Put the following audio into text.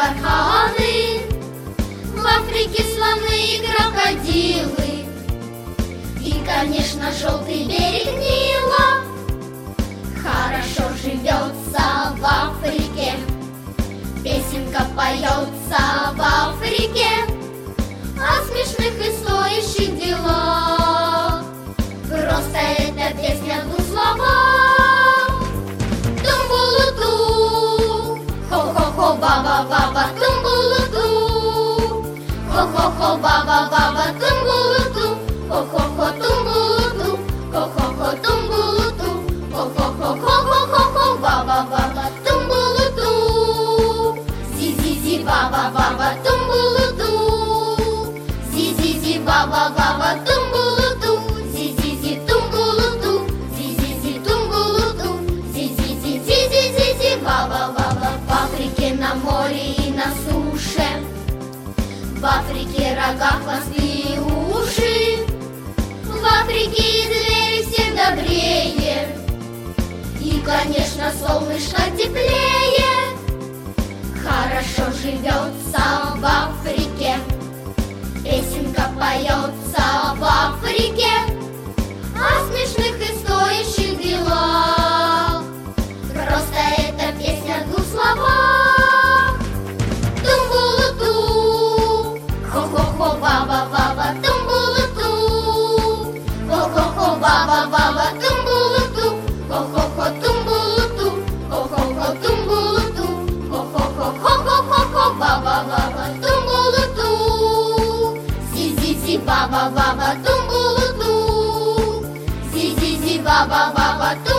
барханы, в Африке слоны и крокодилы, и, конечно, желтый берег Нила. Хорошо живется в Африке, песенка поется в Африке о смешных и стоящих делах. Просто эта песня в двух словах. Тумбулуту, хо-хо-хо, баба-баба, тумбулуту, хо-хо-хо, баба-баба, тумбулуту, хо-хо-хо, тумбулуту, хо-хо-хо, тумбулуту, хо-хо-хо, баба-баба, тумбулуту, зи-зи-зи, баба-баба, тумбулуту, зи-зи-зи, баба-баба, тумбулуту, зи-зи-зи, тумбулуту, зи-зи-зи, тумбулуту, зи-зи-зи, зи-зи-зи, баба-баба. В Африке на море и на суше, в Африке рога, хвосты и уши, в Африке звери всех добрее, и, конечно, солнышко теплее. Хорошо живется в Африке, песенка поется в Африке о смешных и стоящих делах. Просто эта песня в двух словах. Тумбулуту, хо-хо-хо, баба-баба, тумбулуту, хо-хо-хо, баба-баба, тумбулуту, хо-хо-хо, тумбулуту, хо-хо-хо, тумбулуту, хо-хо-хо, баба-баба, тумбулуту, зи-зи-зи, баба-баба, тумбулуту, зи-зи-зи, баба-баба, тумбулуту.